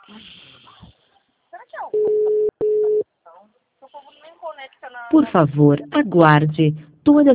Será que é o computador? O povo nem conecta na... Por favor, aguarde. Todas